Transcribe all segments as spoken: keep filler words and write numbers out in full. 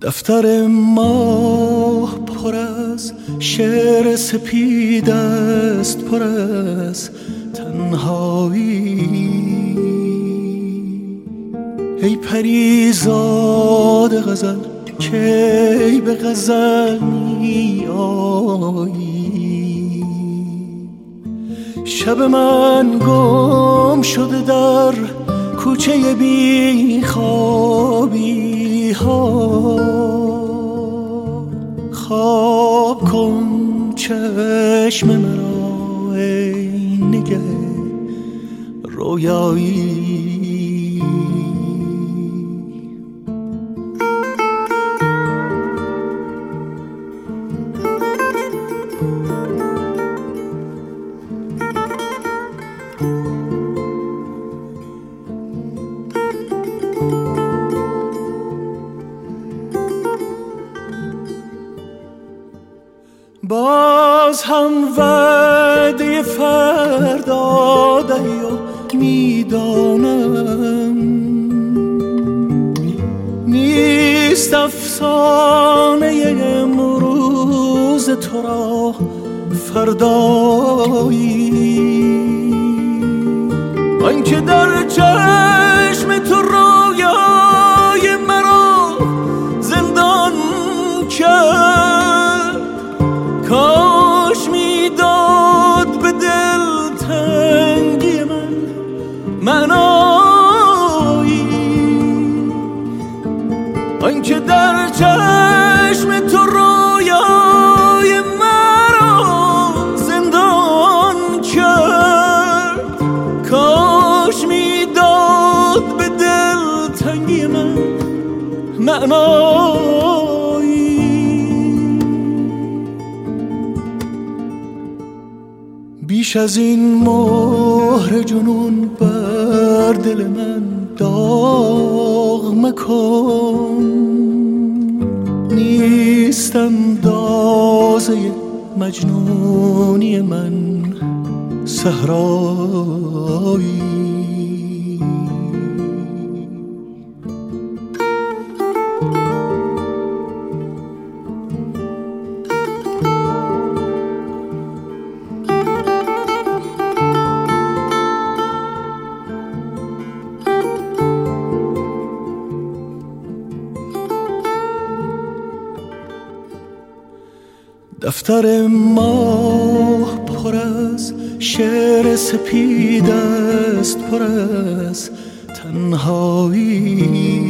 دفتر ما پر از شعر سپید است، پر از تنهایی. ای پریزاد غزل کی به غزل می آیی؟ شب من گم شده در کوچه بی خوابی ها. خواب کن چشم مرا ای نگه رویایی. باز هم وعده فردا دهی و میدانم نیست افسانه امروز تو را فردایی. آنکه در چشم تو رویای مرا زندان کرد، کاش میداد به دل تنگی من معنایی. آنکه در چشم تو رویای مرا زندان کرد، کاش میداد به دل تنگی من معنایی. بیش از این مهر جنون بر دل من داغ مکن. نیستم دازه مجنونی من صحرایی. دفتر ما پر از شعر سپید است، پر از تنهایی.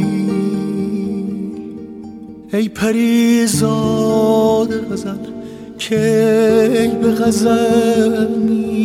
ای پریزاد غزل کی به غزل می